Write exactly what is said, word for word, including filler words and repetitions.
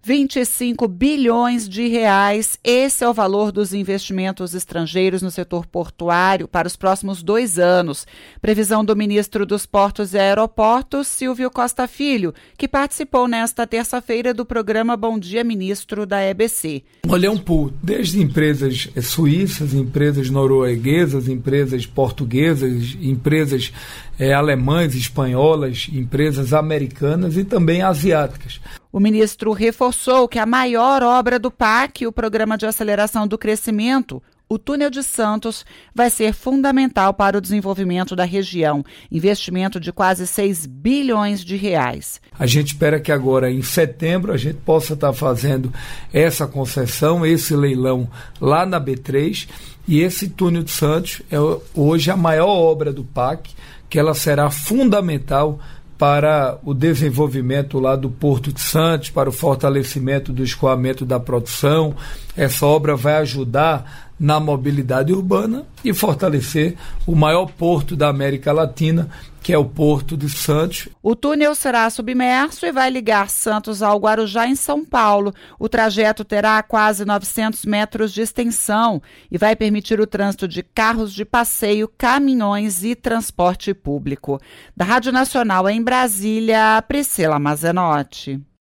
vinte e cinco bilhões de reais. Esse é o valor dos investimentos estrangeiros no setor portuário para os próximos dois anos. Previsão do ministro dos Portos e Aeroportos, Silvio Costa Filho, que participou nesta terça-feira do programa Bom Dia Ministro da E B C. Olha, é um pool, desde empresas suíças, empresas norueguesas, empresas portuguesas, empresas é, alemãs, espanholas, empresas americanas e também asiáticas. O ministro reforçou que a maior obra do P A C, o Programa de Aceleração do Crescimento, o Túnel de Santos, vai ser fundamental para o desenvolvimento da região. Investimento de quase seis bilhões de reais. A gente espera que agora, em setembro, a gente possa estar fazendo essa concessão, esse leilão lá na B três. E esse Túnel de Santos é hoje a maior obra do P A C, que ela será fundamental para o desenvolvimento lá do Porto de Santos, para o fortalecimento do escoamento da produção. Essa obra vai ajudar na mobilidade urbana e fortalecer o maior porto da América Latina, que é o Porto de Santos. O túnel será submerso e vai ligar Santos ao Guarujá, em São Paulo. O trajeto terá quase novecentos metros de extensão e vai permitir o trânsito de carros de passeio, caminhões e transporte público. Da Rádio Nacional em Brasília, Priscila Mazenotti.